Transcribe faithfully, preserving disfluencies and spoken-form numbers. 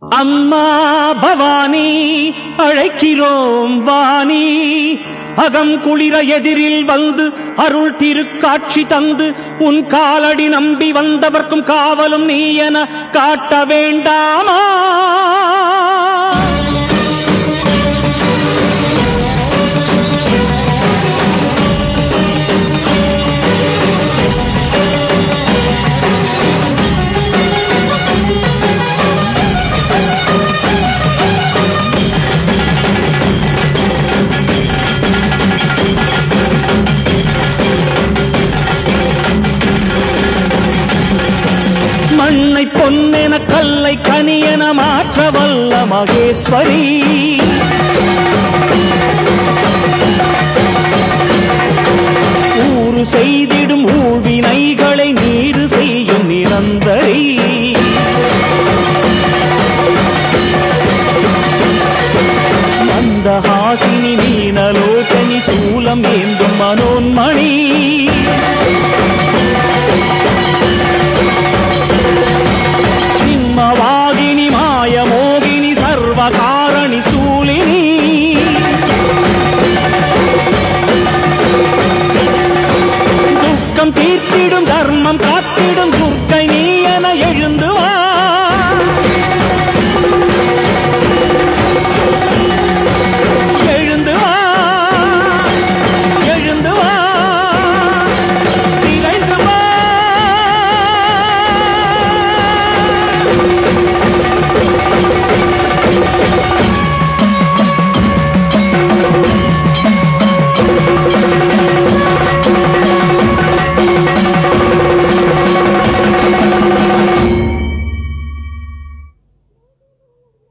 அம்மா பவானி அழைக்கிறோம் வாணி, அகம் குளிர எதிரில் வந்து அருள் திருக்காட்சி தந்து உன் காலடி நம்பி வந்தவர்க்கும் காவலும் நீ என காட்ட வேண்டாமா? மண்ணை பொன்னென கல்லை கனியென மாற்ற வல்ல மகேஸ்வரி, ஊறு செய்திடும் ஊழ்வினைகளை நீரு செய்யும் நிரந்தரி, மந்தஹாசினி மீனலோச்சனி சூலம் ஏந்தும் மனோன்மணி, சிம்மவாகினி மாயமோகினி சர்வகாரணி சூ